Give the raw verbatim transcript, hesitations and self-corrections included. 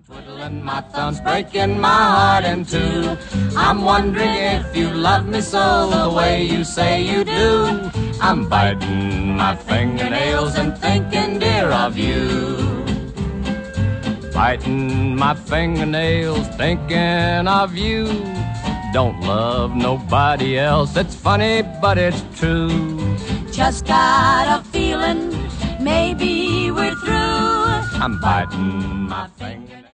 Twiddling my thumbs, breaking my heart in two. I'm wondering if you love me so, the way you say you do. I'm biting my fingernails and thinking, dear, of you. Biting my fingernails, thinking of you. Don't love nobody else, it's funny, but it's true. Just got a feeling, maybe we're through. I'm biting my fingernails.